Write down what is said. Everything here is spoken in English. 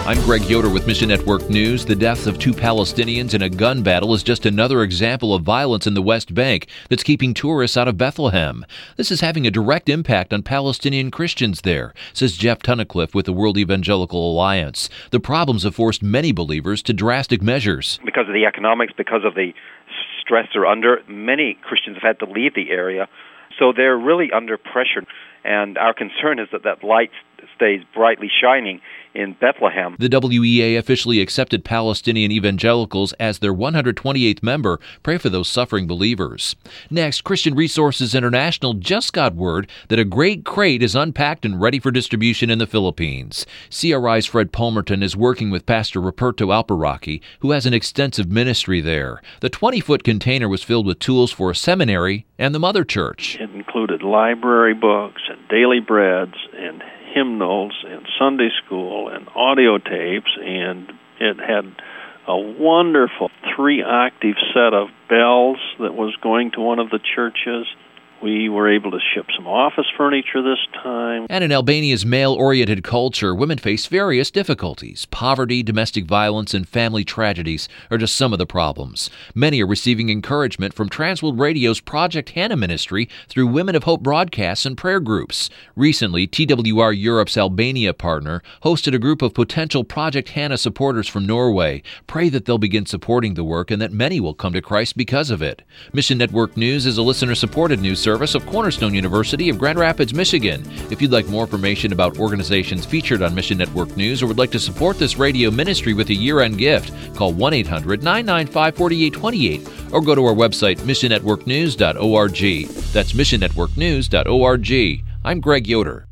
I'm Greg Yoder with Mission Network News. The deaths of 2 Palestinians in a gun battle is just another example of violence in the West Bank that's keeping tourists out of Bethlehem. This is having a direct impact on Palestinian Christians there, says Jeff Tunnicliffe with the World Evangelical Alliance. The problems have forced many believers to drastic measures. Because of the economics, because of the stress they're under, many Christians have had to leave the area. So they're really under pressure. And our concern is that that light stays brightly shining in Bethlehem. The WEA officially accepted Palestinian evangelicals as their 128th member. Pray for those suffering believers. Next, Christian Resources International just got word that a great crate is unpacked and ready for distribution in the Philippines. CRI's Fred Palmerton is working with Pastor Ruperto Alparaki, who has an extensive ministry there. The 20-foot container was filled with tools for a seminary and the mother church. It included library books and daily breads and hymnals and Sunday school and audio tapes, and it had a wonderful 3-octave set of bells that was going to one of the churches. We were able to ship some office furniture this time. And in Albania's male-oriented culture, women face various difficulties. Poverty, domestic violence, and family tragedies are just some of the problems. Many are receiving encouragement from Transworld Radio's Project Hannah ministry through Women of Hope broadcasts and prayer groups. Recently, TWR Europe's Albania partner hosted a group of potential Project Hannah supporters from Norway. Pray that they'll begin supporting the work and that many will come to Christ because of it. Mission Network News is a listener-supported news service of Cornerstone University of Grand Rapids, Michigan. If you'd like more information about organizations featured on Mission Network News or would like to support this radio ministry with a year-end gift, call 1-800-995-4828 or go to our website, missionnetworknews.org. That's missionnetworknews.org. I'm Greg Yoder.